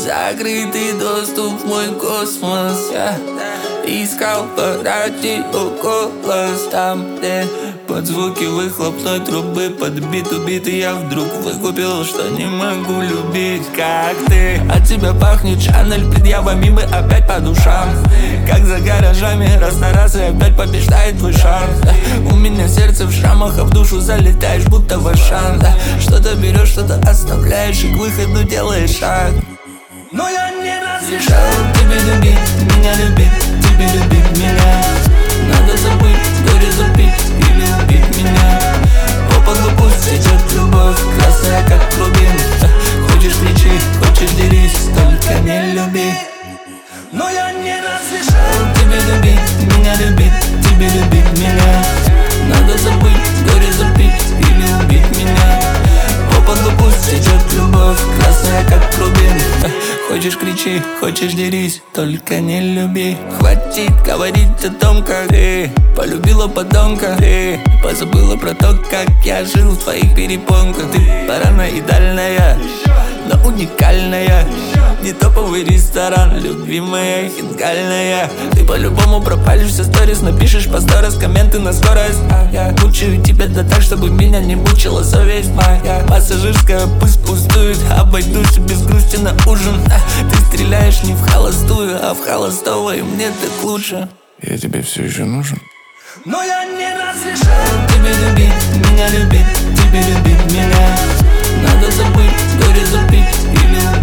Закрытый доступ в мой космос. Я искал по радио голос там, где под звуки выхлопной трубы, под бит убитый, я вдруг выкупил, что не могу любить, как ты. От тебя пахнет Шанель, предъявами мы опять по душам. Как за гаражами, раз на раз и опять побеждает твой шарм. У меня сердце в шрамах, а в душу залетаешь, будто в Ашан. Что-то берешь, что-то оставляешь, и к выходу делаешь шаг. Но я не разрешал тебе любить, меня любить, тебе любить меня. Надо забыть, горе запить или убить меня. По полу пусть течет любовь, красная как рубин. Хочешь кричи, хочешь дерись, только не люби. Но я не разрешал тебе любить, меня любить, тебе любить меня. Надо забыть, горе запить или убить меня. По полу пусть течет любовь, красная как рубин. Хочешь кричи, хочешь дерись, только не люби. Хватит говорить о том, как ты полюбила подонка. Ты позабыла про то, как я жил в твоих перепонках. Ты параноидальная, но уникальная. Не топовый ресторан, любимая хинкальная. Ты по-любому пропалишь все сторис, напишешь по сторис комменты на скорость. Я мучаю тебя да так, чтобы меня не мучила совесть моя. Пассажирская пусть пустует, обойдусь без грусти на ужин. Ты стреляешь не в холостую, а в холостого, и мне так лучше. Я тебе все еще нужен. Но я не разрешал тебе любить, меня любить, тебе любить меня. Надо забыть, горе запить или